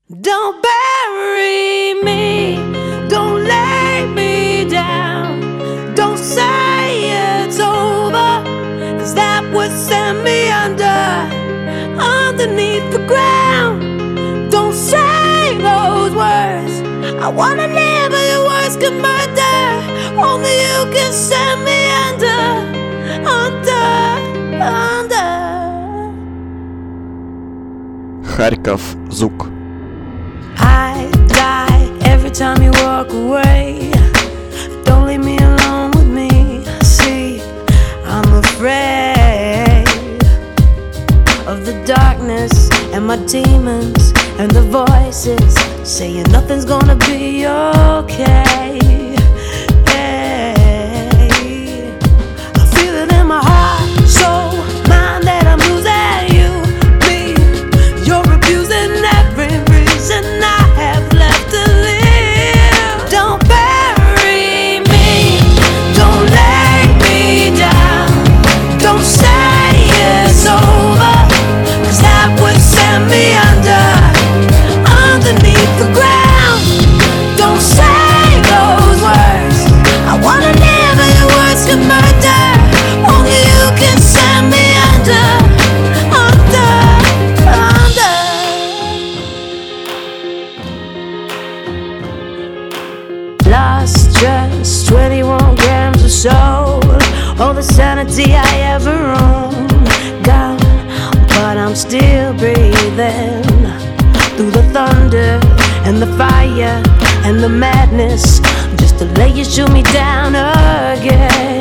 Don't bury me, don't lay me down. Don't say it's over, 'cause that would send me underneath the ground. Don't say those words, I wanna live but your words can murder. Only you can send me under. Харьков, звук. I die every time you walk away. Don't leave me alone with me. See, I'm afraid of the darkness and my demons and the voices saying nothing's gonna be okay. I feel it in my heart, soul, mind that I'm losing you, me. You're abusing every reason I have left to live. Don't bury me, don't lay me down. Don't say it's over, 'cause that would send me underneath the ground. Don't say those words, I wanna live but your words can murder. Only you can send me under. Lost just 21 grams of soul, all the sanity I ever owned. Gone, but I'm still breathing through the thunder and the fire and the madness, just to lay you shoot me down again.